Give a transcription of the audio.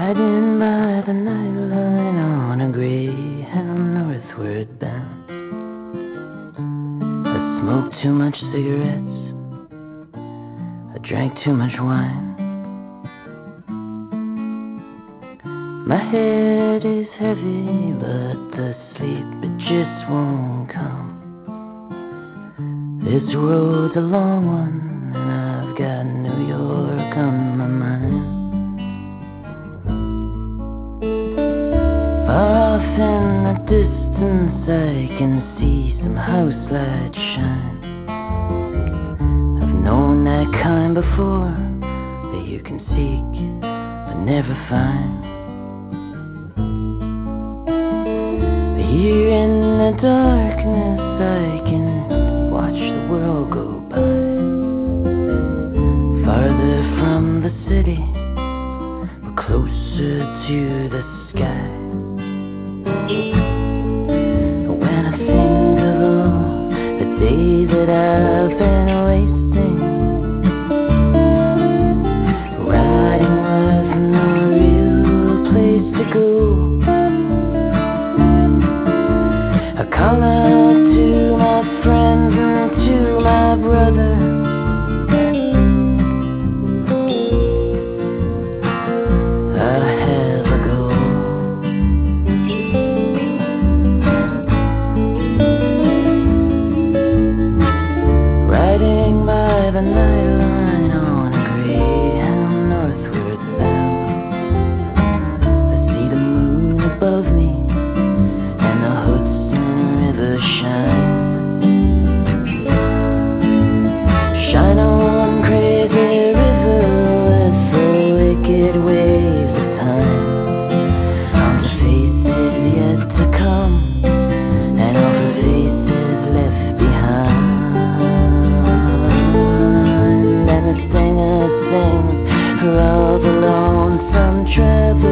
Riding by the nightline on a Greyhound northward bound. I smoked too much cigarettes, I drank too much wine. My head is heavy, but the sleep, it just won't come. This road's a long one, and I've got New York on my mind. Far off in the distance I can see some house lights shine. I've known that kind before, that you can seek but never find. But here in the darkness I can watch the world go by. Farther from the city, but closer to the sky. When I think of all the days that I've been wasting, riding with no real place to go, I call out to my friends and to my brother. I have a goal. Riding by the nightline on a Greyhound northward bound. I see the moon above me and the Hudson River shine. Shine on, crazy river, with the wicked waves of time. On the faces yet to come, and all the faces left behind. And the singers sing for all the lonesome travelers.